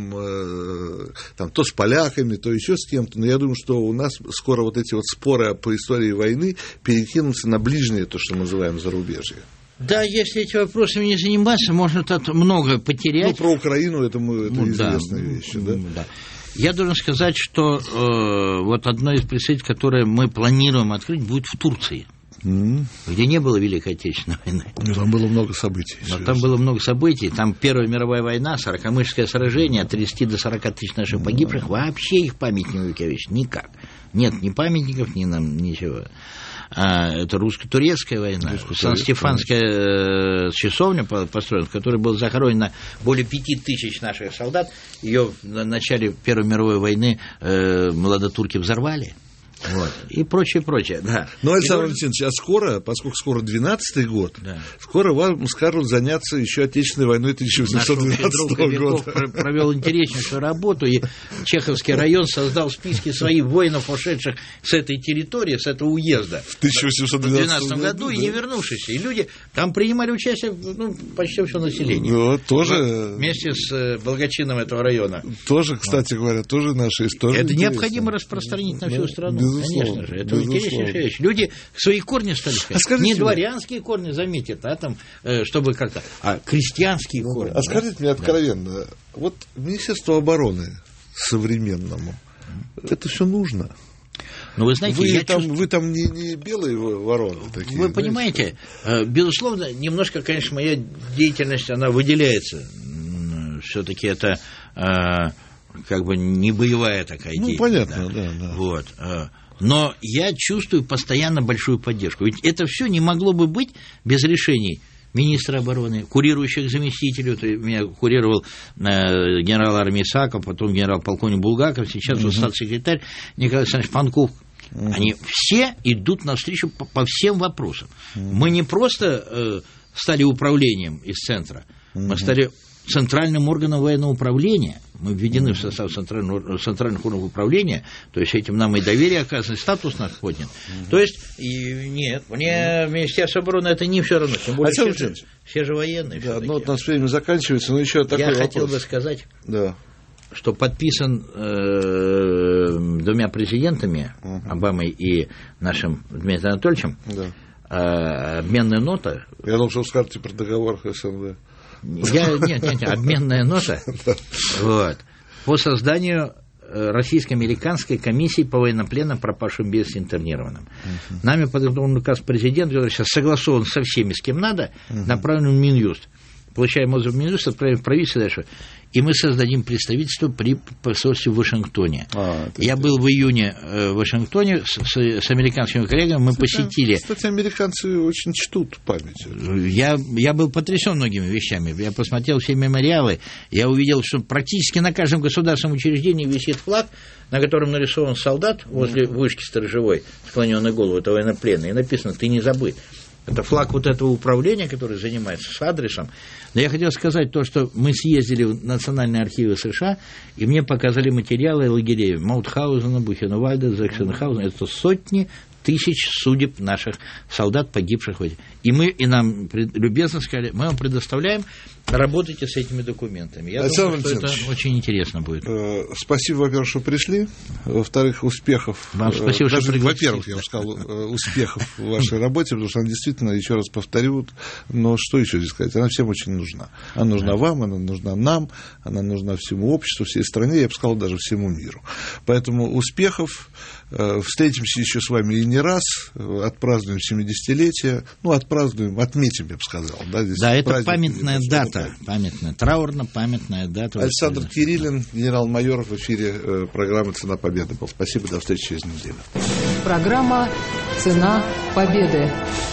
спорим там, то с поляками, то еще с кем-то, но я думаю, что у нас скоро вот эти вот споры по истории войны перекинутся на ближнее, то, что мы называем зарубежье. Да, если этими вопросами не заниматься, можно тут много потерять. Ну, про Украину это, мы, это ну, известные да, вещи, да? да? Я должен сказать, что э, вот одно из представительств, которое мы планируем открыть, будет в Турции, mm-hmm. где не было Великой Отечественной войны. Ну, там было много событий. Но там было много событий. Там Первая мировая война, Сорокомышское сражение, от тридцати до сорока тысяч наших погибших. Mm-hmm. Вообще их память не увековечена. Никак. Нет ни памятников, ни нам ничего. А, это русско-турецкая война, Сан-Стефанская часовня построена, в которой было захоронено более пяти тысяч наших солдат. Ее в начале Первой мировой войны э, молодотурки взорвали. Вот. И прочее, прочее, да. Ну, Александр Валентинович, а скоро, поскольку скоро двенадцатый год, да. скоро вам скажут заняться еще Отечественной войной тысяча восемьсот двенадцатого года. Провел интереснейшую работу, и Чеховский район создал списки своих воинов, ушедших с этой территории, с этого уезда. В тысяча восемьсот двенадцатом году, да. и не вернувшиеся. И люди, там принимали участие ну, почти все население. Ну, тоже... Вот, вместе с благочинным этого района. Тоже, кстати вот. говоря, тоже наша история. Это интересно. Необходимо распространить на всю да. страну. Конечно же, это интереснейшая вещь. Люди свои корни стали искать. А не дворянские корни, заметьте, а там, чтобы как-то, а крестьянские ну, корни. А скажите да? мне откровенно, да. вот Министерство обороны современному. Это все нужно. Но вы знаете, вы, я там, чувствую... вы там не, не белые вороны такие. Вы знаете? понимаете, безусловно, немножко, конечно, моя деятельность, она выделяется. Все-таки это как бы не боевая такая ну, деятельность. Ну, понятно, да. да, да. Вот. Но я чувствую постоянно большую поддержку. Ведь это все не могло бы быть без решений министра обороны, курирующих заместителей. Вот меня курировал э, генерал армии Исаков, потом генерал-полковник Булгаков, сейчас уже статс-секретарь Николай Александрович Панков. Uh-huh. Они все идут навстречу по, по всем вопросам. Uh-huh. Мы не просто э, стали управлением из центра, uh-huh. мы стали центральным органом военного управления. Мы введены uh-huh. в состав центральных, центральных органов управления, то есть этим нам и доверие оказано, статус наш поднят. Uh-huh. То есть, и, нет, мне uh-huh. Министерство обороны это не все равно, тем более а все, же, все же военные. Да, ну вот у нас время заканчивается, но еще такой Я вопрос. хотел бы сказать... Да. что подписан э, двумя президентами, uh-huh. Обамой и нашим Дмитрием Анатольевичем, да. э, обменная нота. Я думал, что вы скажете про договор СНВ. Я, нет, нет, нет, обменная нота вот, по созданию российско-американской комиссии по военнопленным, пропавшим без вести, интернированным. Uh-huh. Нами подготовлен указ президента, который сейчас согласован со всеми, с кем надо, uh-huh. направлен в Минюст. Получаем отзыв в Минюст, отправим в правительство дальше. И мы создадим представительство при посольстве в Вашингтоне. А, Я это... был в июне в Вашингтоне с, с, с американскими коллегами, мы кстати, посетили... Кстати, американцы очень чтут память. Я, я был потрясен многими вещами. Я посмотрел все мемориалы, я увидел, что практически на каждом государственном учреждении висит флаг, на котором нарисован солдат возле вышки сторожевой, склоненной голову, это военнопленный, и написано «Ты не забудь». Это флаг вот этого управления, которое занимается с адресом. Но я хотел сказать то, что мы съездили в Национальные архивы США, и мне показали материалы лагерей Маутхаузена, Бухенвальда, Заксенхаузена. Это сотни тысяч судеб наших солдат, погибших в этих. И мы, и нам любезно сказали, мы вам предоставляем, работайте с этими документами. Я Александр думаю, что это очень интересно будет. Э, спасибо, во-первых, что пришли. Во-вторых, успехов. Вам спасибо, Даже, что пригласили. Во-первых, я бы сказал, успехов в вашей работе, потому что она действительно, еще раз повторю, но что еще здесь сказать, она всем очень нужна. Она нужна да. вам, она нужна нам, она нужна всему обществу, всей стране, я бы сказал, даже всему миру. Поэтому успехов. Встретимся еще с вами и не раз, отпразднуем семидесятилетие, ну, отпразднуем, отметим, я бы сказал. Да, здесь да это памятная дата, памятная, траурно-памятная дата. Александр Кириллин, генерал-майор, в эфире программы «Цена победы» был. Спасибо, до встречи через неделю. Программа «Цена победы».